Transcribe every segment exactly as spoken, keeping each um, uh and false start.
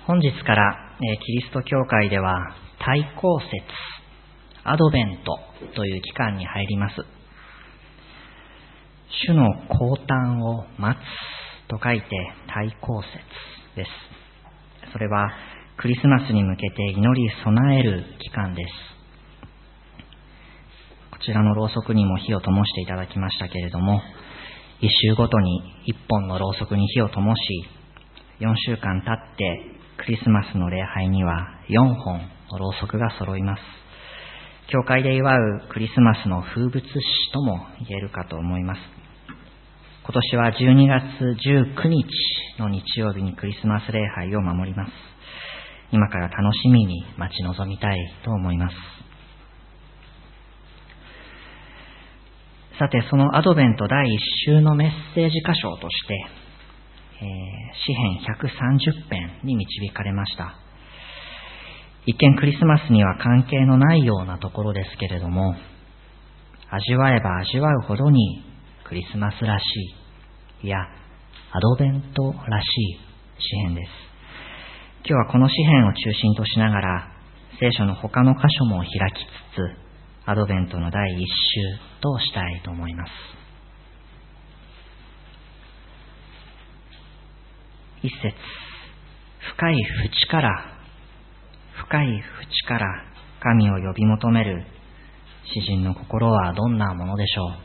本日から、えー、キリスト教会では対抗節、アドベントという期間に入ります。主の降誕を待つと書いて対抗節です。それはクリスマスに向けて祈り備える期間です。こちらのろうそくにも火を灯していただきましたけれども、一週ごとに一本のろうそくに火を灯し、四週間経ってクリスマスの礼拝には四本のろうそくが揃います。教会で祝うクリスマスの風物詩とも言えるかと思います。今年はじゅうにがつじゅうくにちの日曜日にクリスマス礼拝を守ります。今から楽しみに待ち望みたいと思います。さて、そのアドベント第一週のメッセージ箇所として、えー、詩編ひゃくさんじゅっぺんに導かれました。一見クリスマスには関係のないようなところですけれども、味わえば味わうほどにクリスマスらしい、いやアドベントらしい詩編です。今日はこの詩編を中心としながら聖書の他の箇所も開きつつ、アドベントの第一週としたいと思います。一節、深い淵から深い淵から神を呼び求める詩人の心はどんなものでしょう。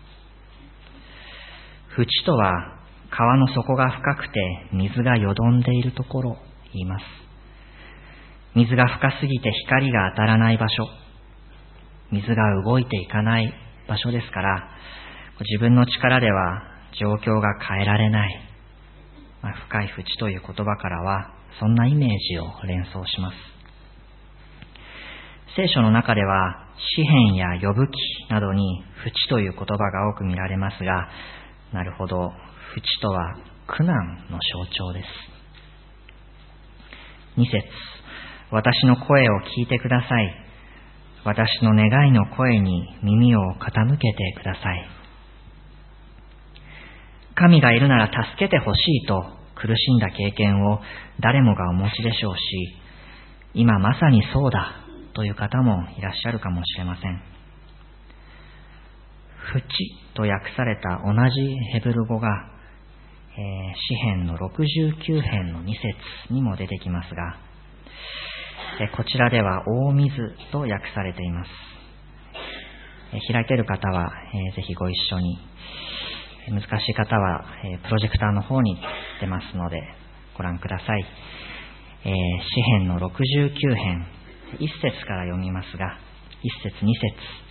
淵とは川の底が深くて水がよどんでいるところを言います。水が深すぎて光が当たらない場所、水が動いていかない場所ですから、自分の力では状況が変えられない、まあ、深い淵という言葉からはそんなイメージを連想します。聖書の中では詩編や呼ぶ記などに淵という言葉が多く見られますが、なるほど、淵とは苦難の象徴です。二節、私の声を聞いてください。私の願いの声に耳を傾けてください。神がいるなら助けてほしいと苦しんだ経験を誰もがお持ちでしょうし、今まさにそうだという方もいらっしゃるかもしれません。淵と訳された同じヘブル語が、えー、詩編のろくじゅうきゅう編のに節にも出てきますが、えー、こちらでは大水と訳されています。えー、開いている方は、えー、ぜひご一緒に、難しい方は、えー、プロジェクターの方に出ますのでご覧ください。えー、詩編のろくじゅうきゅう編一節から読みますが、一節二節、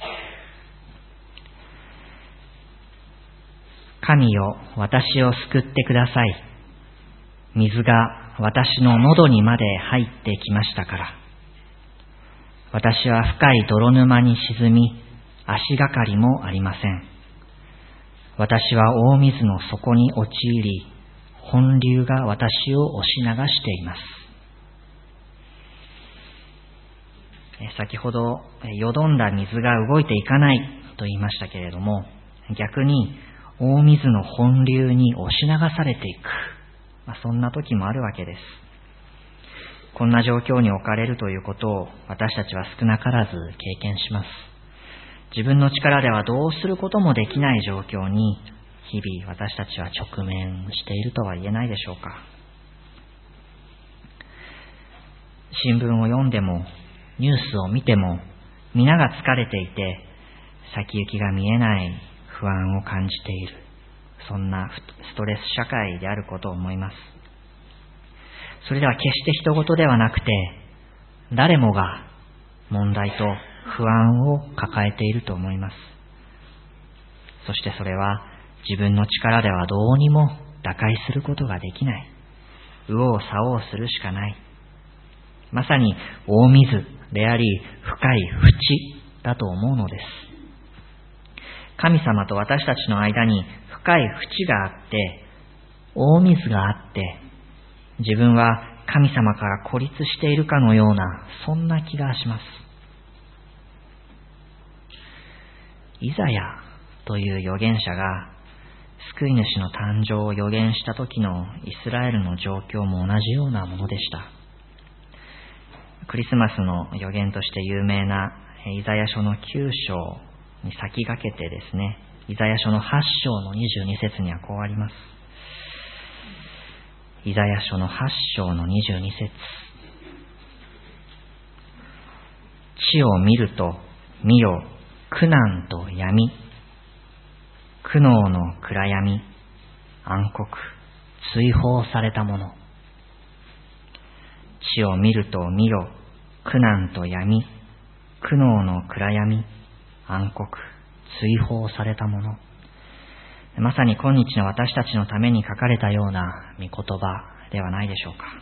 神よ、私を救ってください。水が私の喉にまで入ってきましたから。私は深い泥沼に沈み、足がかりもありません。私は大水の底に陥り、本流が私を押し流しています。先ほど、よどんだ水が動いていかないと言いましたけれども、逆に大水の本流に押し流されていく、まあ、そんな時もあるわけです。こんな状況に置かれるということを私たちは少なからず経験します。自分の力ではどうすることもできない状況に日々私たちは直面しているとは言えないでしょうか。新聞を読んでもニュースを見ても皆が疲れていて先行きが見えない不安を感じている、そんなストレス社会であることを思います。それでは決して人事ではなくて、誰もが問題と不安を抱えていると思います。そしてそれは自分の力ではどうにも打開することができない、右往左往するしかない、まさに大水であり深い淵だと思うのです。神様と私たちの間に深い淵があって大水があって、自分は神様から孤立しているかのような、そんな気がします。イザヤという預言者が救い主の誕生を預言した時のイスラエルの状況も同じようなものでした。 クリスマスの予言として有名なイザヤ書のきゅう章に先駆けてですね、イザヤ書のはち章のにじゅうに節にはこうあります。イザヤ書のはち章のにじゅうに節。地を見ると見よ、苦難と闇、苦悩の暗闇、暗黒、追放されたもの。地を見ると見よ、苦難と闇、苦悩の暗闇、暗黒、追放されたもの。まさに今日の私たちのために書かれたような御言葉ではないでしょうか。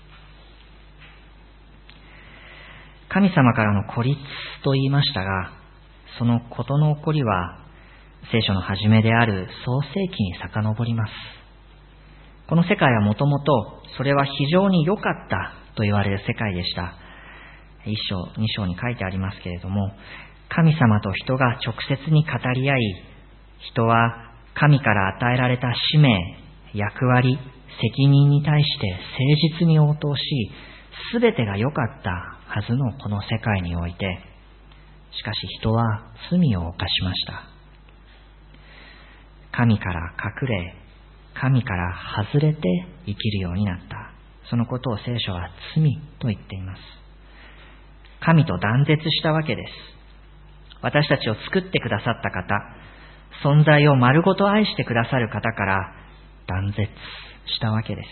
神様からの孤立と言いましたが、その事の起こりは聖書の始めである創世記に遡ります。この世界はもともとそれは非常に良かったと言われる世界でした。一章、二章に書いてありますけれども、神様と人が直接に語り合い、人は神から与えられた使命、役割、責任に対して誠実に応答し、すべてが良かったはずのこの世界において、しかし人は罪を犯しました。神から隠れ、神から外れて生きるようになった。そのことを聖書は罪と言っています。神と断絶したわけです。私たちを作ってくださった方、存在を丸ごと愛してくださる方から断絶したわけです。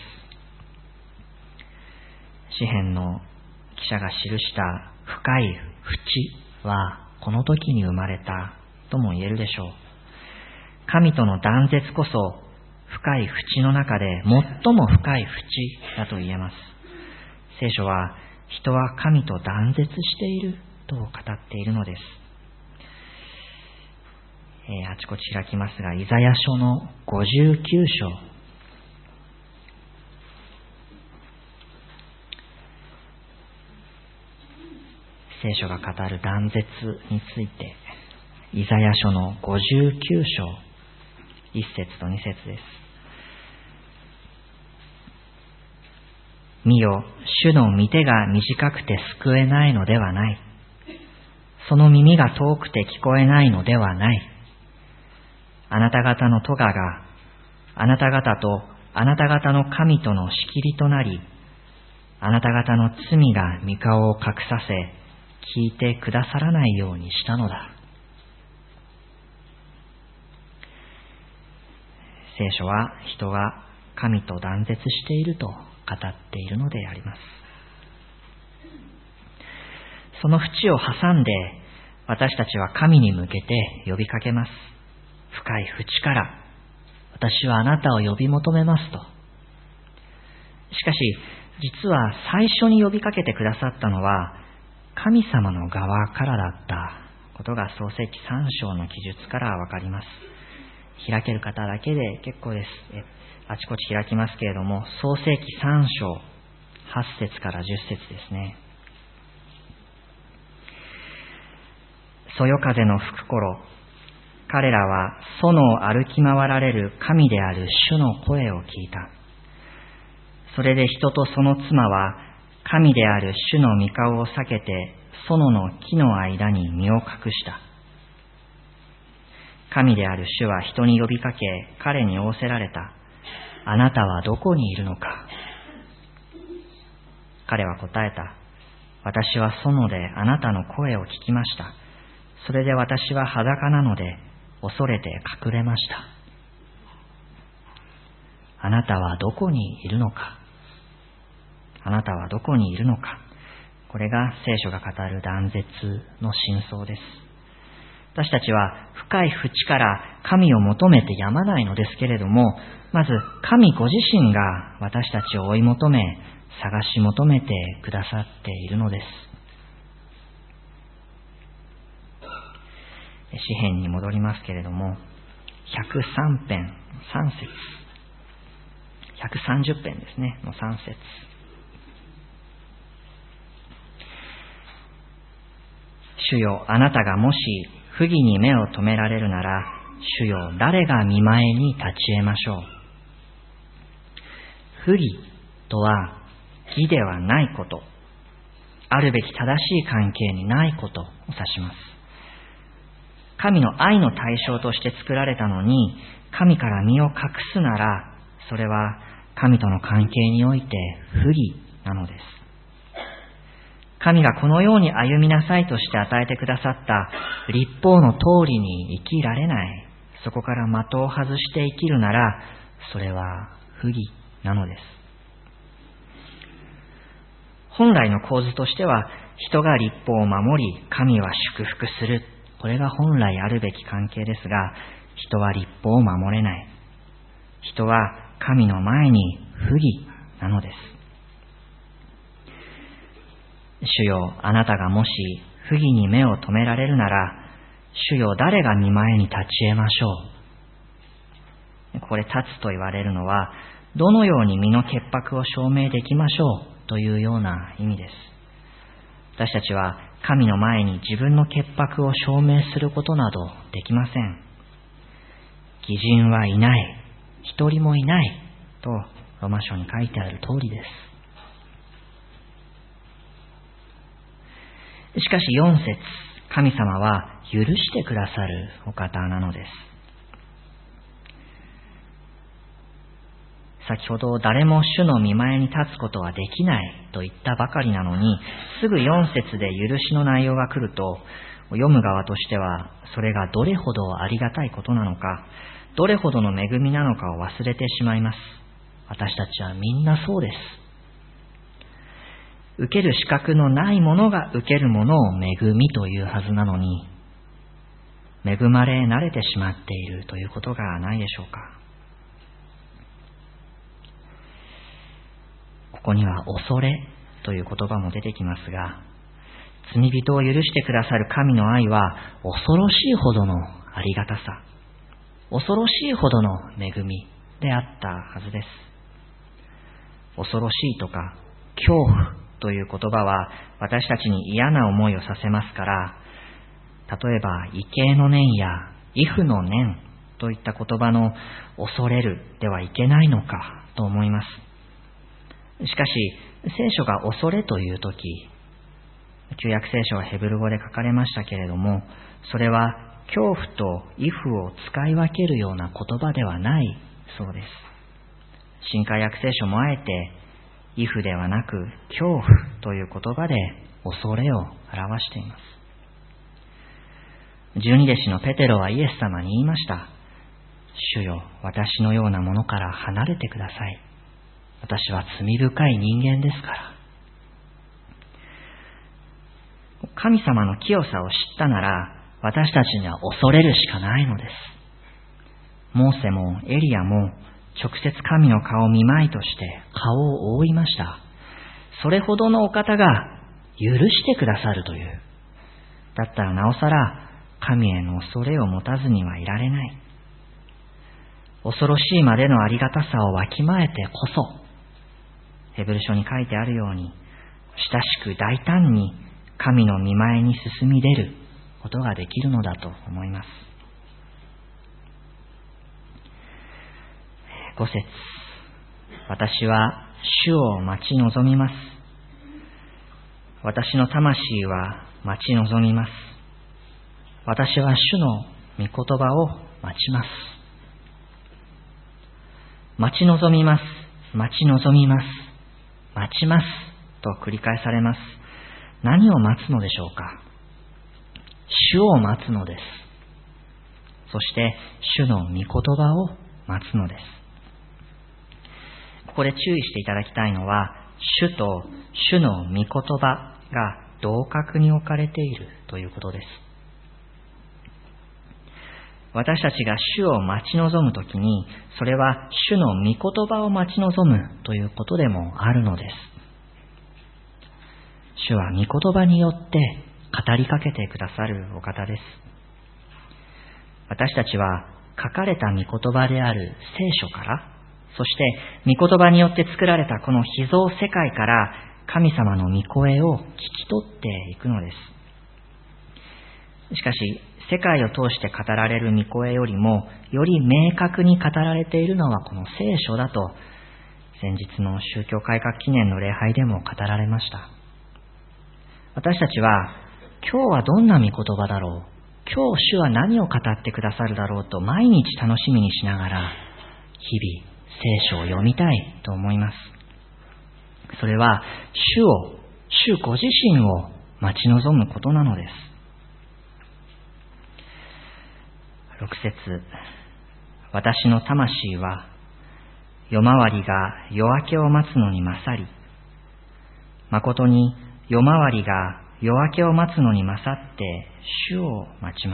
詩編の記者が記した深い淵はこの時に生まれたとも言えるでしょう。神との断絶こそ深い淵の中で最も深い淵だと言えます。聖書は人は神と断絶していると語っているのです。えー、あちこち開きますが、イザヤ書のごじゅうきゅう章、聖書が語る断絶について、イザヤ書のごじゅうきゅう章、いち節とに節です。見よ、主の御手が短くて救えないのではない。その耳が遠くて聞こえないのではない。あなた方の咎が、あなた方とあなた方の神との仕切りとなり、あなた方の罪が御顔を隠させ、聞いてくださらないようにしたのだ。聖書は人が神と断絶していると語っているのであります。その淵を挟んで私たちは神に向けて呼びかけます。深い淵から私はあなたを呼び求めますと。しかし実は最初に呼びかけてくださったのは神様の側からだったことが創世記さん章の記述からわかります。開ける方だけで結構です。えあちこち開きますけれども、創世記さん章はち節からじゅっ節ですね。そよ風の吹く頃、彼らは園を歩き回られる神である主の声を聞いた。それで人とその妻は神である主の御顔を避けて園の木の間に身を隠した。神である主は人に呼びかけ、彼に仰せられた。あなたはどこにいるのか。彼は答えた。私は園であなたの声を聞きました。それで私は裸なので恐れて隠れました。あなたはどこにいるのか。あなたはどこにいるのか。これが聖書が語る断絶の真相です。私たちは深い淵から神を求めてやまないのですけれども、まず神ご自身が私たちを追い求め、探し求めてくださっているのです。詩編に戻りますけれども、ひゃくさん編さん節、ひゃくさんじゅう編ですね、のさん節。主よ、あなたがもし不義に目を留められるなら、主よ、誰が御前に立ち得ましょう。不義とは義ではないこと、 あるべき正しい関係にないことを指します。神の愛の対象として作られたのに、神から身を隠すなら、それは神との関係において不義なのです。神がこのように歩みなさいとして与えてくださった律法の通りに生きられない、そこから的を外して生きるなら、それは不義なのです。本来の構図としては、人が律法を守り、神は祝福する。これが本来あるべき関係ですが、人は律法を守れない。人は神の前に不義なのです。主よ、あなたがもし不義に目を留められるなら、主よ、誰が御前に立ち得ましょう。ここで立つと言われるのは、どのように身の潔白を証明できましょうというような意味です。私たちは神の前に自分の潔白を証明することなどできません。義人はいない、一人もいないとローマ書に書いてある通りです。しかしよん節、神様は許してくださるお方なのです。先ほど誰も主の御前に立つことはできないと言ったばかりなのに、すぐよん節で許しの内容が来ると、読む側としてはそれがどれほどありがたいことなのか、どれほどの恵みなのかを忘れてしまいます。私たちはみんなそうです。受ける資格のない者が受けるものを恵みというはずなのに、恵まれ慣れてしまっているということがないでしょうか。ここには恐れという言葉も出てきますが、罪人を許してくださる神の愛は恐ろしいほどのありがたさ、恐ろしいほどの恵みであったはずです。恐ろしいとか恐怖という言葉は私たちに嫌な思いをさせますから、例えば畏敬の念や畏怖の念といった言葉の恐れるではいけないのかと思います。しかし聖書が恐れというとき、旧約聖書はヘブル語で書かれましたけれども、それは恐怖と畏怖を使い分けるような言葉ではないそうです。新海約聖書もあえて畏怖ではなく恐怖という言葉で恐れを表しています。十二弟子のペテロはイエス様に言いました。主よ、私のようなものから離れてください。私は罪深い人間ですから。神様の清さを知ったなら、私たちには恐れるしかないのです。モーセもエリアも直接神の顔を見舞いとして顔を覆いました。それほどのお方が許してくださるという。だったらなおさら神への恐れを持たずにはいられない。恐ろしいまでのありがたさをわきまえてこそ、ヘブル書に書いてあるように、親しく大胆に神の御前に進み出ることができるのだと思います。ご節、私は主を待ち望みます。私の魂は待ち望みます。私は主の御言葉を待ちます。待ち望みます。待ち望みます。待ちますと繰り返されます。何を待つのでしょうか。主を待つのです。そして主の御言葉を待つのです。ここで注意していただきたいのは、主と主の御言葉が同格に置かれているということです。私たちが主を待ち望むときに、それは主の御言葉を待ち望むということでもあるのです。主は御言葉によって語りかけてくださるお方です。私たちは書かれた御言葉である聖書から、そして御言葉によって作られたこの被造世界から神様の御声を聞き取っていくのです。しかし、世界を通して語られる御声よりも、より明確に語られているのはこの聖書だと、先日の宗教改革記念の礼拝でも語られました。 私たちは今日はどんな御言葉だろう、今日主は何を語ってくださるだろうと毎日楽しみにしながら日々聖書を読みたいと思います。それは主を、主ご自身を待ち望むことなのです。ろく節、私の魂は夜回りが夜明けを待つのに勝り、誠に夜回りが夜明けを待つのに勝って主を待ちます。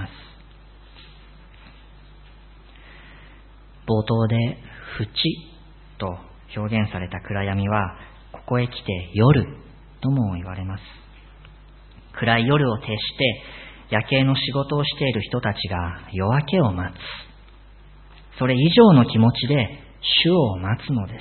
冒頭で淵と表現された暗闇はここへ来て夜とも言われます。暗い夜を徹して夜景の仕事をしている人たちが夜明けを待つ、それ以上の気持ちで主を待つのです。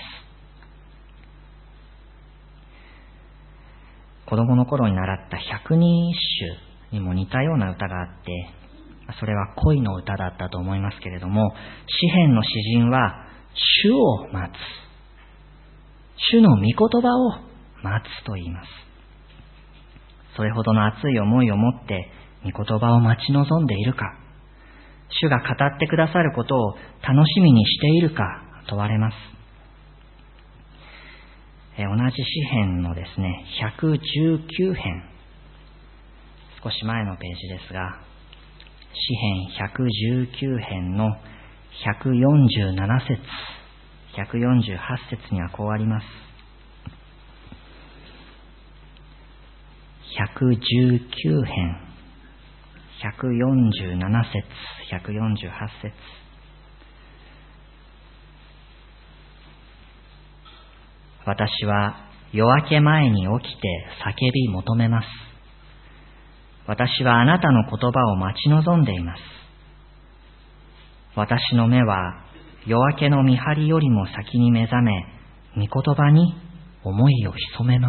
子供の頃に習った百人一首にも似たような歌があって、それは恋の歌だったと思いますけれども、詩篇の詩人は主を待つ、主の御言葉を待つと言います。それほどの熱い思いを持って御言葉を待ち望んでいるか、主が語ってくださることを楽しみにしているか問われます。え同じ詩篇のですね、ひゃくじゅうきゅう編、少し前のページですが、詩編ひゃくじゅうきゅう編のひゃくよんじゅうなな節、ひゃくよんじゅうはち節にはこうあります。ひゃくじゅうきゅう編、ひゃくよんじゅうなな節、ひゃくよんじゅうはち節。私は夜明け前に起きて叫び求めます。私はあなたの言葉を待ち望んでいます。私の目は夜明けの見張りよりも先に目覚め、御言葉に思いを潜めます。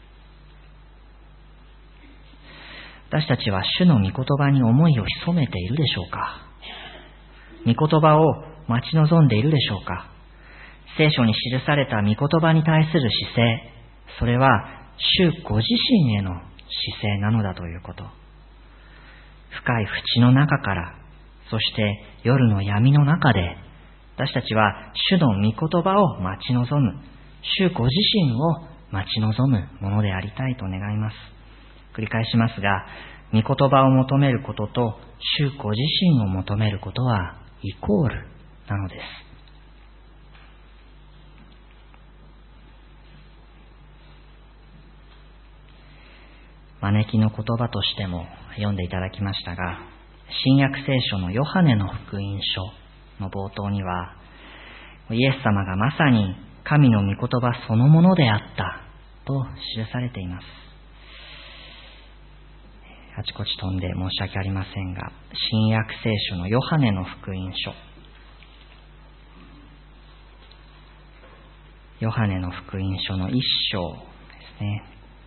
私たちは主の御言葉に思いを潜めているでしょうか。御言葉を待ち望んでいるでしょうか。聖書に記された御言葉に対する姿勢、それは主ご自身への姿勢なのだということ。深い淵の中から、そして夜の闇の中で、私たちは主の御言葉を待ち望む、主ご自身を待ち望むものでありたいと願います。繰り返しますが、御言葉を求めることと主ご自身を求めることはイコールなのです。招きの言葉としても読んでいただきましたが、新約聖書のヨハネの福音書の冒頭には、イエス様がまさに神の御言葉そのものであったと記されています。あちこち飛んで申し訳ありませんが、新約聖書のヨハネの福音書、ヨハネの福音書の一章ですね。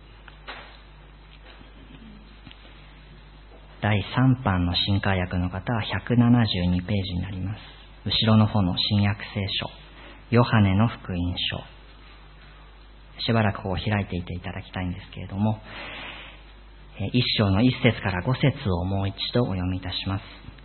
だいさん版の新海訳の方はひゃくななじゅうにページになります。後ろの方の新約聖書、ヨハネの福音書。しばらくこう開いていていただきたいんですけれども、一章の一節から五節をもう一度お読みいたします。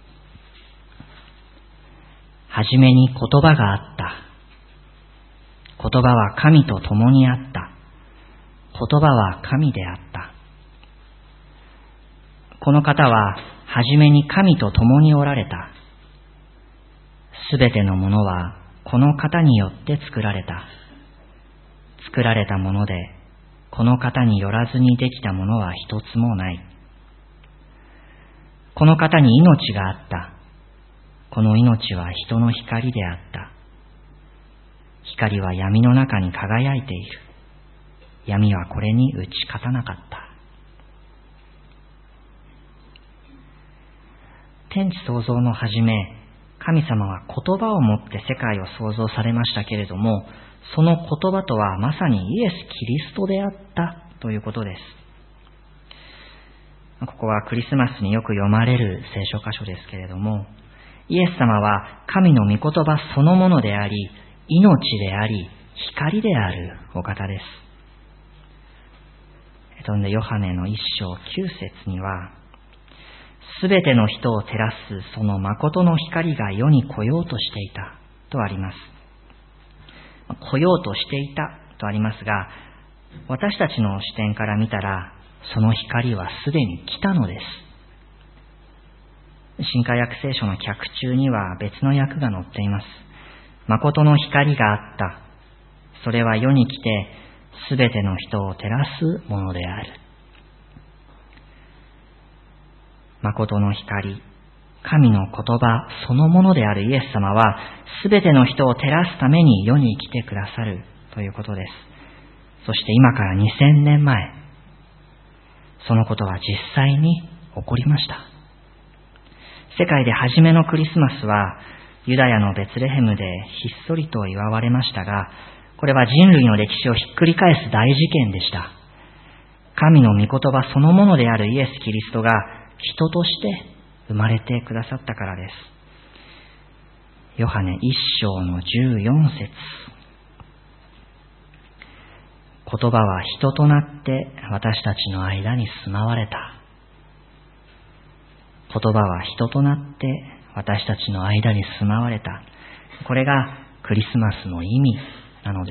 はじめに言葉があった。言葉は神と共にあった。言葉は神であった。この方ははじめに神と共におられた。すべてのものはこの方によって作られた。作られたもので、この方によらずにできたものは一つもない。この方に命があった。この命は人の光であった。光は闇の中に輝いている。闇はこれに打ち勝たなかった。天地創造の初め、神様は言葉をもって世界を創造されましたけれども、その言葉とはまさにイエス・キリストであったということです。ここはクリスマスによく読まれる聖書箇所ですけれども、イエス様は神の御言葉そのものであり、命であり、光であるお方です。 そんでヨハネの一章九節には、すべての人を照らすその誠の光が世に来ようとしていたとあります。来ようとしていたとありますが、私たちの視点から見たら、その光はすでに来たのです。新海訳聖書の脚注には別の訳が載っています。誠の光があった。それは世に来て、すべての人を照らすものである。誠の光、神の言葉そのものであるイエス様は、すべての人を照らすために世に来てくださるということです。そして今からにせんねんまえ、そのことは実際に起こりました。世界で初めのクリスマスは、ユダヤのベツレヘムでひっそりと祝われましたが、これは人類の歴史をひっくり返す大事件でした。神の御言葉そのものであるイエス・キリストが人として生まれてくださったからです。ヨハネ一章のじゅうよん節。言葉は人となって私たちの間に住まわれた。言葉は人となって私たちの間に住まわれた。これがクリスマスの意味なのです。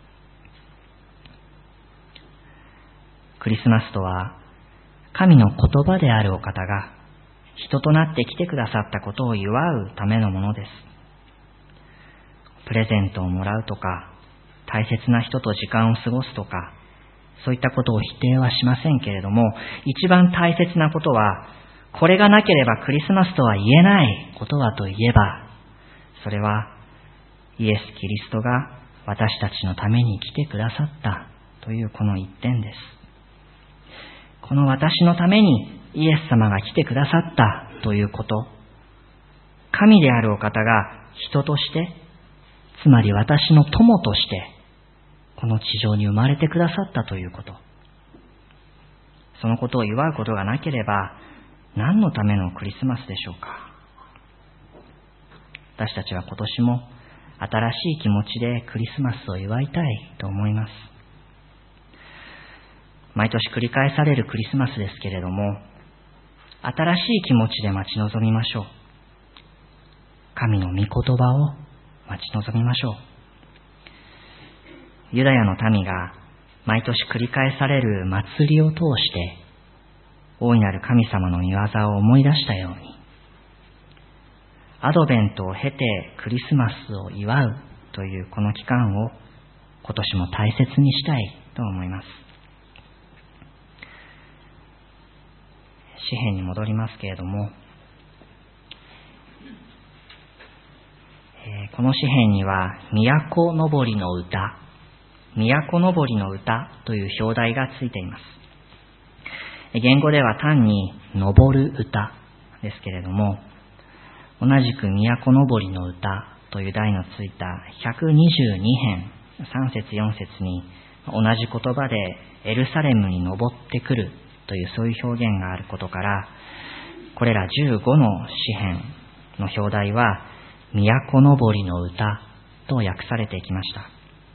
クリスマスとは、神の言葉であるお方が人となって来てくださったことを祝うためのものです。プレゼントをもらうとか、大切な人と時間を過ごすとか、そういったことを否定はしませんけれども、一番大切なことは、これがなければクリスマスとは言えないことはといえば、それはイエス・キリストが私たちのために来てくださったというこの一点です。この私のためにイエス様が来てくださったということ、神であるお方が人として、つまり私の友として、この地上に生まれてくださったということ、そのことを祝うことがなければ、何のためのクリスマスでしょうか。私たちは今年も新しい気持ちでクリスマスを祝いたいと思います。毎年繰り返されるクリスマスですけれども、新しい気持ちで待ち望みましょう。神の御言葉を待ち望みましょう。ユダヤの民が毎年繰り返される祭りを通して、大いなる神様の御業を思い出したように、アドベントを経てクリスマスを祝うというこの期間を今年も大切にしたいと思います。詩編に戻りますけれども、えー、この詩編には都のぼりの歌、都のぼりの歌という表題がついています。言語では単に登る歌ですけれども、同じく都のぼりの歌という題のついたひゃくにじゅうにへんさん節よん節に同じ言葉でエルサレムに登ってくるというそういう表現があることから、これらじゅうごの詩編の表題は都のぼりの歌と訳されてきました。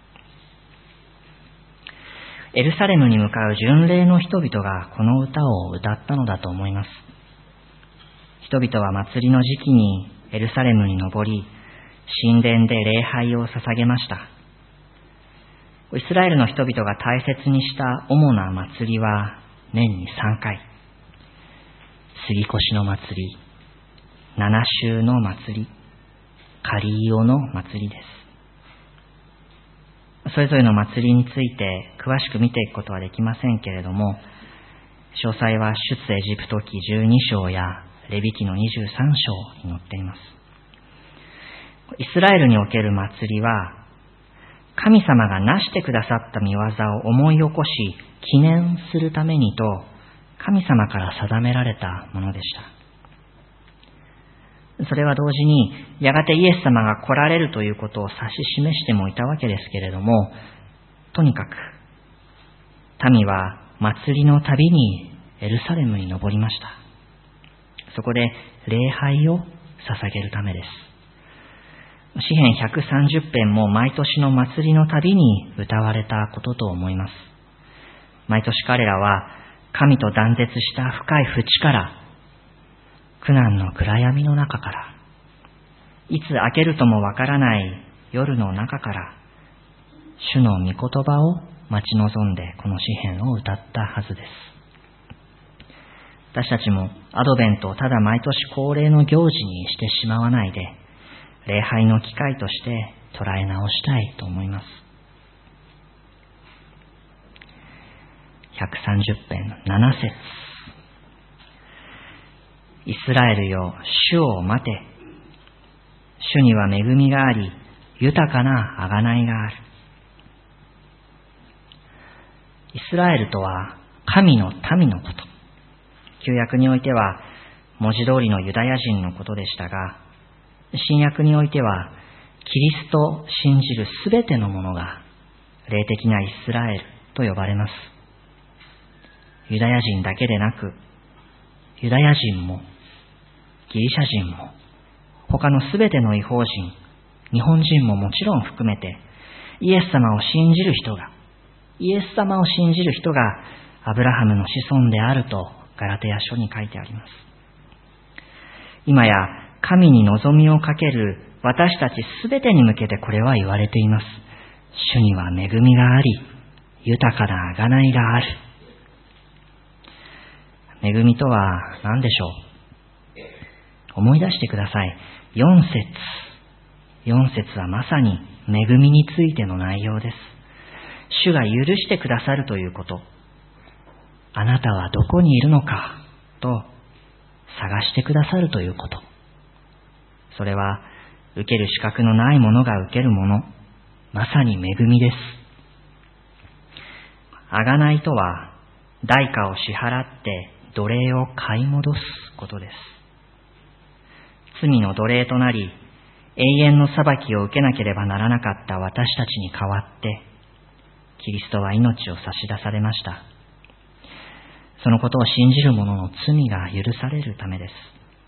エルサレムに向かう巡礼の人々がこの歌を歌ったのだと思います。人々は祭りの時期にエルサレムに登り、神殿で礼拝を捧げました。イスラエルの人々が大切にした主な祭りは年にさんかい。杉越の祭り、七週の祭り、カリーオの祭りです。それぞれの祭りについて詳しく見ていくことはできませんけれども、詳細は出エジプト記じゅうに章やレビ記のにじゅうさん章に載っています。イスラエルにおける祭りは、神様がなしてくださった御業を思い起こし記念するためにと、神様から定められたものでした。それは同時に、やがてイエス様が来られるということを指し示してもいたわけですけれども、とにかく、民は祭りのたびにエルサレムに登りました。そこで礼拝を捧げるためです。詩編ひゃくさんじゅっぺんも毎年の祭りのたびに歌われたことと思います。 毎年彼らは神と断絶した深い淵から、苦難の暗闇の中から、いつ明けるともわからない夜の中から、主の御言葉を待ち望んでこの詩篇を歌ったはずです。私たちもアドベントをただ毎年恒例の行事にしてしまわないで、礼拝の機会として捉え直したいと思います。ひゃくさんじゅっぺんなな節。イスラエルよ、主を待て。主には恵みがあり、豊かな贖いがある。イスラエルとは神の民のこと。旧約においては文字通りのユダヤ人のことでしたが、新約においてはキリストを信じるすべての者が霊的なイスラエルと呼ばれます。ユダヤ人だけでなく、ユダヤ人もギリシャ人も他のすべての異邦人、日本人ももちろん含めて、イエス様を信じる人が、イエス様を信じる人がアブラハムの子孫であるとガラテヤ書に書いてあります。今や神に望みをかける私たちすべてに向けてこれは言われています。主には恵みがあり、豊かな贖いがある。恵みとは何でしょう。思い出してください。よん節。よん節はまさに恵みについての内容です。主が許してくださるということ。あなたはどこにいるのかと探してくださるということ。それは受ける資格のない者が受けるもの。まさに恵みです。贖いとは代価を支払って奴隷を買い戻すことです。罪の奴隷となり永遠の裁きを受けなければならなかった私たちに代わってキリストは命を差し出されました。そのことを信じる者の罪が許されるためです。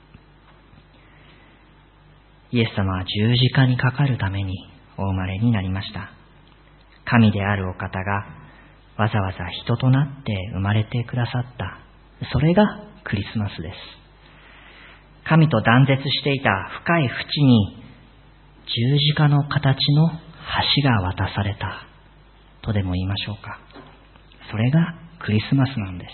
イエス様は十字架にかかるためにお生まれになりました。神であるお方がわざわざ人となって生まれてくださった。それがクリスマスです。神と断絶していた深い淵に十字架の形の橋が渡されたとでも言いましょうか。それがクリスマスなんです。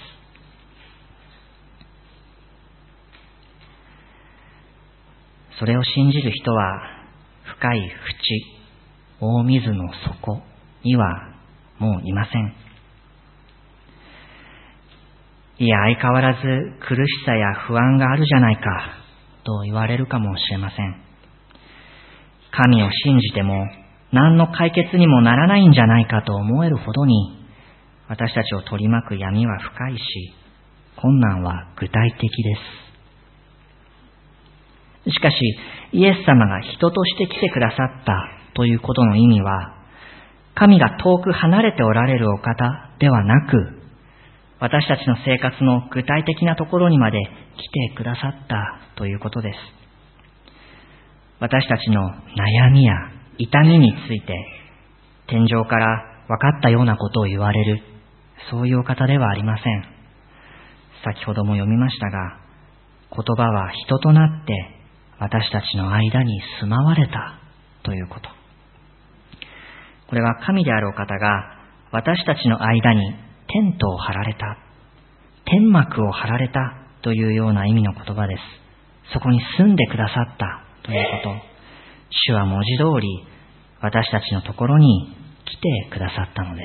それを信じる人は深い淵、大水の底にはもういません。いや、相変わらず苦しさや不安があるじゃないかと言われるかもしれません。神を信じても何の解決にもならないんじゃないかと思えるほどに私たちを取り巻く闇は深いし、困難は具体的です。しかし、イエス様が人として来てくださったということの意味は、神が遠く離れておられるお方ではなく、私たちの生活の具体的なところにまで来てくださったということです。私たちの悩みや痛みについて、天上から分かったようなことを言われる、そういうお方ではありません。先ほども読みましたが、言葉は人となって私たちの間に住まわれたということ。これは神であるお方が私たちの間にテントを張られた、天幕を張られたというような意味の言葉です。そこに住んでくださったということ。主は文字通り私たちのところに来てくださったのです。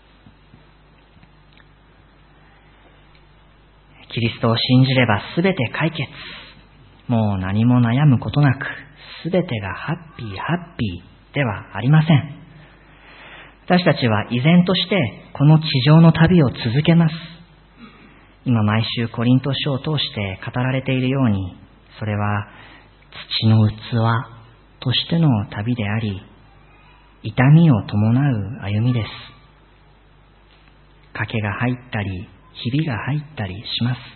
キリストを信じればすべて解決。もう何も悩むことなく、すべてがハッピーハッピーではありません。私たちは依然としてこの地上の旅を続けます。今毎週コリント書を通して語られているように、それは土の器としての旅であり、痛みを伴う歩みです。賭けが入ったり、ひびが入ったりします。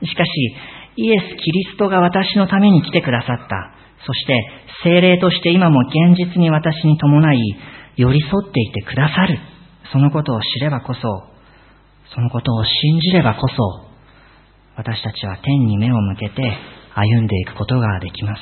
しかし、イエス・キリストが私のために来てくださった。そして、聖霊として今も現実に私に伴い、寄り添っていてくださる。 そのことを知ればこそ、そのことを信じればこそ、私たちは天に目を向けて歩んでいくことができます。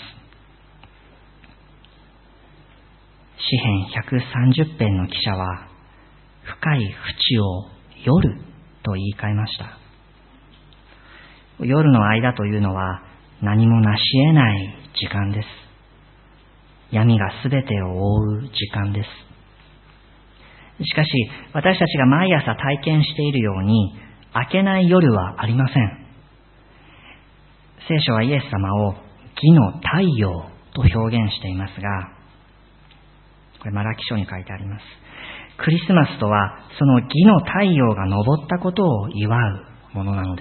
詩編ひゃくさんじゅっ編の記者は、深い淵を夜と言い換えました。夜の間というのは何もなし得ない時間です。闇がすべてを覆う時間です。しかし、私たちが毎朝体験しているように、明けない夜はありません。聖書はイエス様を義の太陽と表現していますが、これマラキ書に書いてあります。クリスマスとは、その義の太陽が昇ったことを祝うものなのです。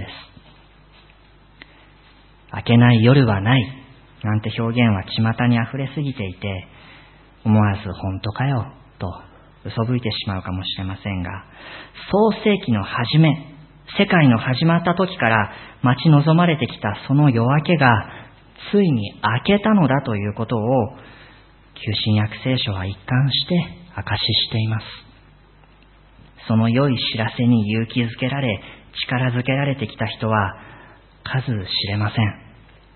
明けない夜はないなんて表現は巷にあふれすぎていて、思わず本当かよと嘘吹いてしまうかもしれませんが、創世記の初め、世界の始まった時から待ち望まれてきたその夜明けがついに明けたのだということを、旧新約聖書は一貫して証ししています。その良い知らせに勇気づけられ、力づけられてきた人は数知れません。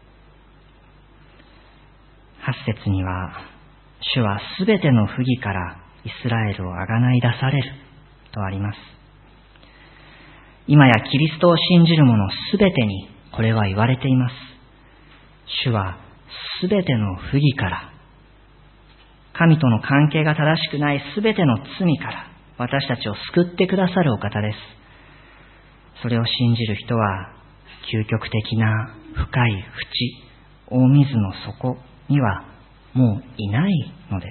八節には、主はすべての不義からイスラエルをあがない出されるとあります。今やキリストを信じる者すべてにこれは言われています。主はすべての不義から、神との関係が正しくないすべての罪から私たちを救ってくださるお方です。それを信じる人は究極的な深い淵、大水の底にはもういないのです。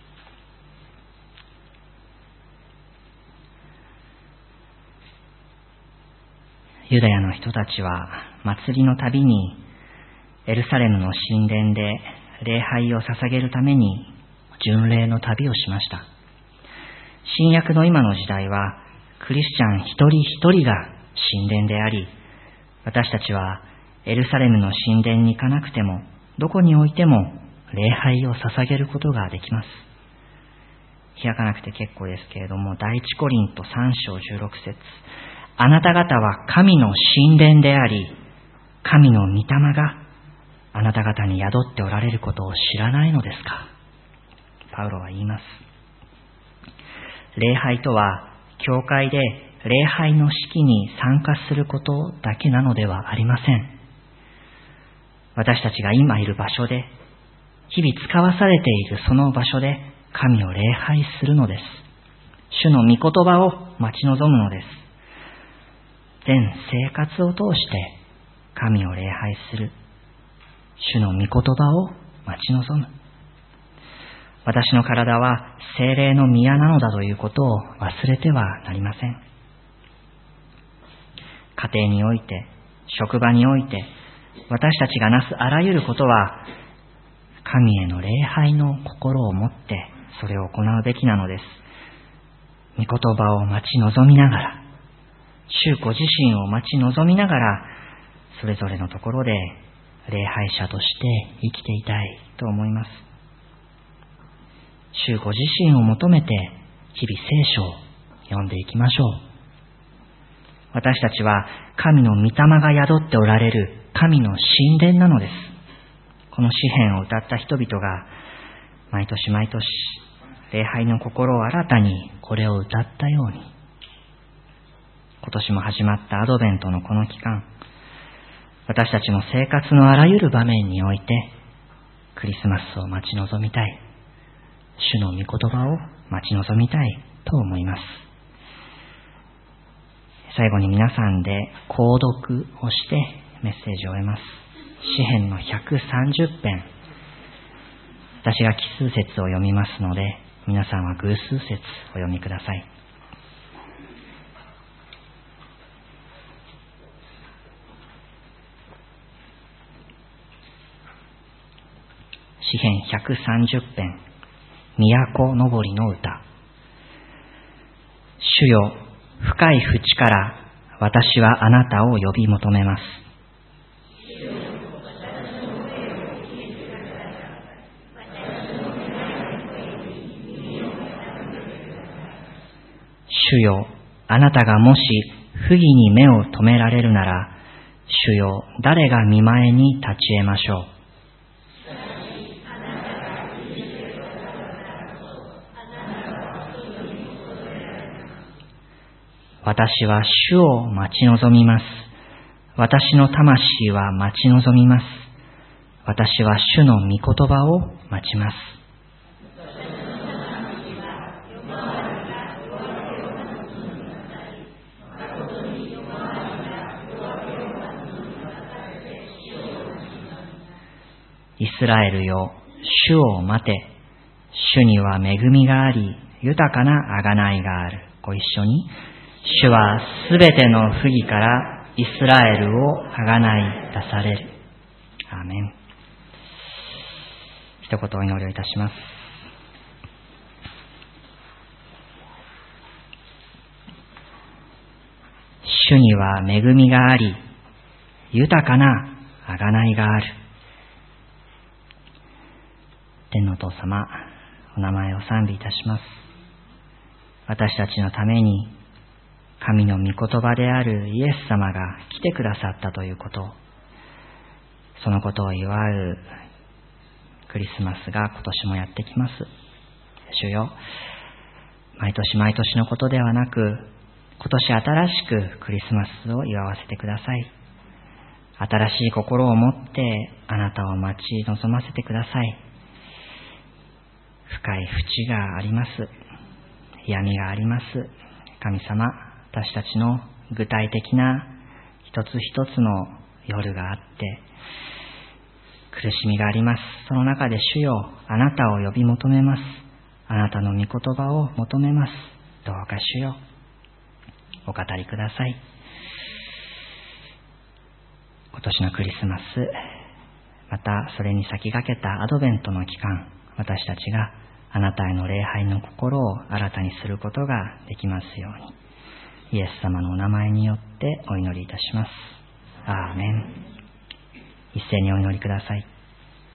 ユダヤの人たちは祭りのたびにエルサレムの神殿で礼拝を捧げるために巡礼の旅をしました。新約の今の時代はクリスチャン一人一人が神殿であり、私たちはエルサレムの神殿に行かなくてもどこにおいても礼拝を捧げることができます。開かなくて結構ですけれども、第一コリントさん章じゅうろく節、あなた方は神の神殿であり、神の御霊があなた方に宿っておられることを知らないのですか。パウロは言います。礼拝とは、教会で礼拝の式に参加することだけなのではありません。私たちが今いる場所で、日々使わされているその場所で神を礼拝するのです。主の御言葉を待ち望むのです。全生活を通して神を礼拝する。主の御言葉を待ち望む。私の体は聖霊の宮なのだということを忘れてはなりません。家庭において、職場において、私たちがなすあらゆることは、神への礼拝の心を持ってそれを行うべきなのです。御言葉を待ち望みながら、主ご自身を待ち望みながら、それぞれのところで礼拝者として生きていたいと思います。主ご自身を求めて日々聖書を読んでいきましょう。私たちは神の御霊が宿っておられる神の神殿なのです。この詩篇を歌った人々が毎年毎年礼拝の心を新たにこれを歌ったように、今年も始まったアドベントのこの期間、私たちの生活のあらゆる場面においてクリスマスを待ち望みたい、主の御言葉を待ち望みたいと思います。最後に皆さんで購読をしてメッセージを終えます。詩編のひゃくさんじゅっ編、私が奇数節を読みますので、皆さんは偶数節をお読みください。詩編ひゃくさんじゅっ編、都のぼりの歌。主よ、深い淵から私はあなたを呼び求めます。 主よ、あなたがもし不義に目を留められるなら、主よ、誰が御前に立ち得ましょう。私は主を待ち望みます。私の魂は待ち望みます。私は主の御言葉を待ちます。イスラエルよ、主を待て。主には恵みがあり、豊かな贖いがある。ご一緒に。主はすべての不義からイスラエルをあがない出される。アーメン。一言お祈りをいたします。主には恵みがあり、豊かな贖いがある。天のお父様、お名前を賛美いたします。私たちのために神の御言葉であるイエス様が来てくださったということ、そのことを祝うクリスマスが今年もやってきます。主よ、毎年毎年のことではなく、今年新しくクリスマスを祝わせてください。新しい心を持ってあなたを待ち望ませてください。深い淵があります。闇があります。神様、私たちの具体的な一つ一つの夜があって、苦しみがあります。その中で主よ、あなたを呼び求めます。あなたの御言葉を求めます。どうか主よ、お語りください。今年のクリスマス、またそれに先駆けたアドベントの期間、私たちがあなたへの礼拝の心を新たにすることができますように、イエス様のお名前によってお祈りいたします。アーメン。一斉にお祈りください。